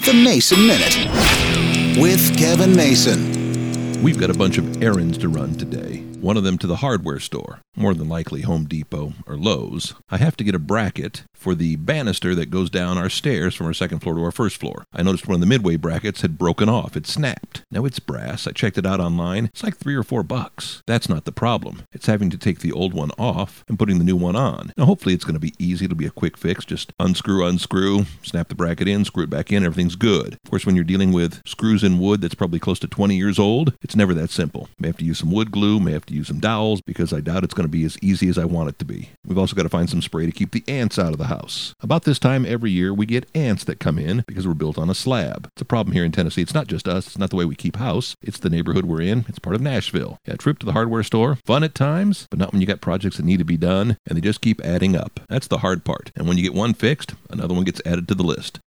The Mason Minute with Kevin Mason. We've got a bunch of errands to run today. One of them to the hardware store, more than likely Home Depot or Lowe's. I have to get a bracket for the banister that goes down our stairs from our second floor to our first floor. I noticed one of the midway brackets had broken off. It snapped. Now it's brass. I checked it out online. It's like $3 or $4. That's not the problem. It's having to take the old one off and putting the new one on. Now hopefully it's going to be easy. It'll be a quick fix. Just unscrew, snap the bracket in, screw it back in. Everything's good. Of course, when you're dealing with screws in wood that's probably close to 20 years old, it's never that simple. May have to use some wood glue, may have to use some dowels, because I doubt it's going to be as easy as I want it to be. We've also got to find some spray to keep the ants out of the house. About this time every year, we get ants that come in because we're built on a slab. It's a problem here in Tennessee. It's not just us. It's not the way we keep house. It's the neighborhood we're in. It's part of Nashville. Yeah, trip to the hardware store. Fun at times, but not when you got projects that need to be done, and they just keep adding up. That's the hard part. And when you get one fixed, another one gets added to the list.